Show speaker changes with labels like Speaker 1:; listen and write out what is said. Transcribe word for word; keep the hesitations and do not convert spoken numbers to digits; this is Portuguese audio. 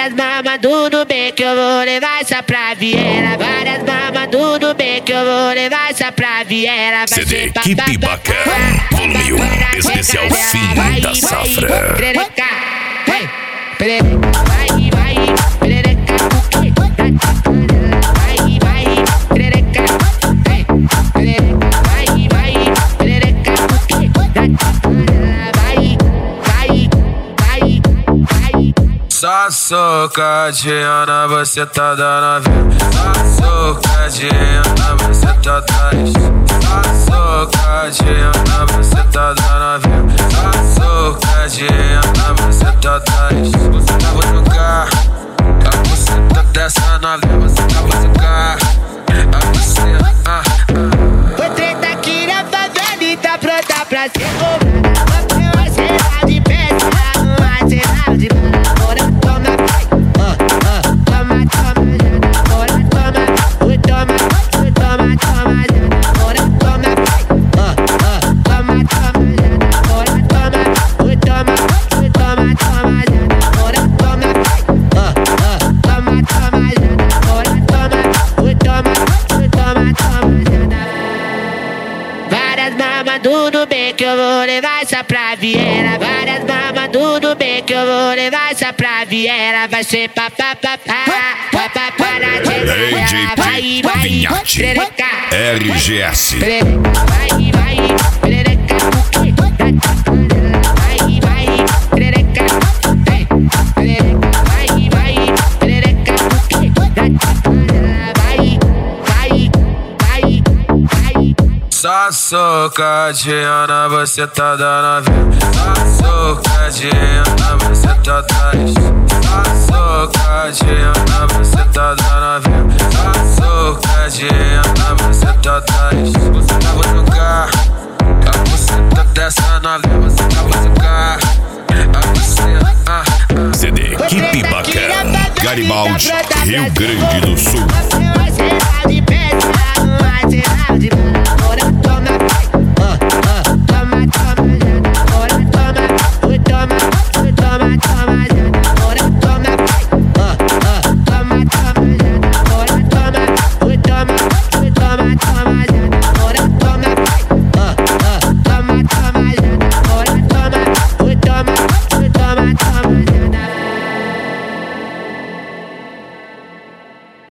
Speaker 1: Várias mamas do bem que eu vou levar essa pra Viena. Várias mamas do bem que eu vou levar essa pra Viena.
Speaker 2: C D Equipe Bacana, volume um, especial fim da safra.
Speaker 1: Perereca, vai, perereca, vai, vai, perereca, vai, vai, perereca, vai, perereca, vai, vai, perereca, vai, vai, vai, vai.
Speaker 3: Só socadinha, você tá dando a ver. Só socadinha, você tá dando. Só socadinha, você tá dando a ver. Só socadinha, você tá dando. Você tá vou tocar, a você tá dessa nave. Você tá vou tocar, a você, ah, ah.
Speaker 1: Foi treta aqui na favela e tá pronta pra ser cobrada. Você vai ser lá de peça, não vai ser lá de bala. Várias mamas do bem que eu vou levar essa pra Viena. Várias mamas do bem que eu vou levar essa pra Viena. Vai ser papapá, papapá na
Speaker 2: D J Vinhate, R G S.
Speaker 1: Vai, vai, perereca, vai, vai, perereca, vai, vai, perereca, vai, vai, vai, vai.
Speaker 3: Só socadinha, você tá dando a ver. Só socadinha, você tá dando. Só socadinha, você tá dando a ver. Só socadinha, você tá dando. Você tá vou tocar, a você tá dessa nave. Você tá vou tocar, a você, ah, ah.
Speaker 2: C D Equipe Bacana, Garibaldi, Rio Grande do Sul.
Speaker 1: Você vai ser lá de peça.